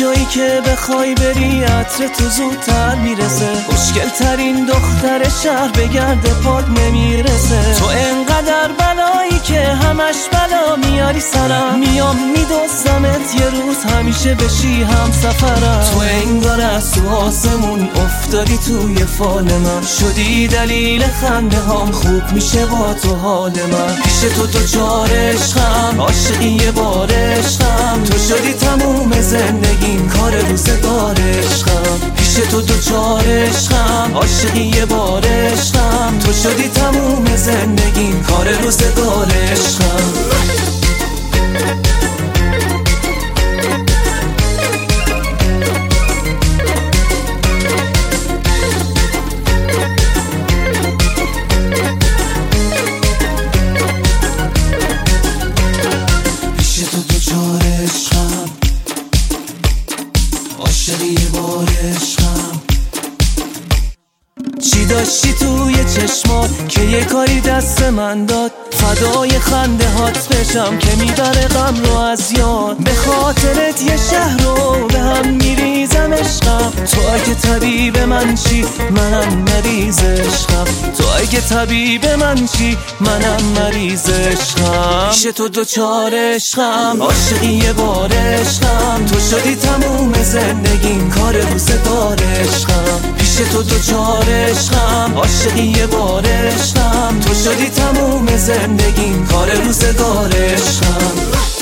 جایی که بخوای بری عطر تو زودتر میرسه. خوشگل ترین دختر شهر به گرد پات نمیرسه. تو انقدر بلایی که همش بلا میاری سرم. میام میدوزمت یه روز همیشه بشی هم سفرم. تو انگار از تو آسمون افتادی توی فال من. شدی دلیل خنده هام، خوب میشه با تو حال من. پیش تو دوچار عشقم، عاشقی یه بار عشقم. تو شدی تموم زندگیم، کار روزگار عشقم. پیش تو دوچار عشقم، عاشقی یه بار عشقم. تو شدی تموم زندگیم، کار روزگار عشقم. عاشقی یه بار عشقم. چی داشتی توی چشمات که یه کاری دست من داد؟ فدای خنده هات بشم که میبره غم رو از یاد. به خاطرت یه شهر رو به هم میریزم عشقم. تو اگه طبیب من چی منم مریض عشقم. تو اگه طبیب من چی منم مریض عشقم. پیش تو دوچار عشقم، عاشقی یه بار عشقم. تو شدی تموم زندگیم، کار روزگار عشقم. پیش تو دوچار عشقم، عاشقی یه بار عشقم. تو شدی تموم زندگیم، کار روزگار عشقم.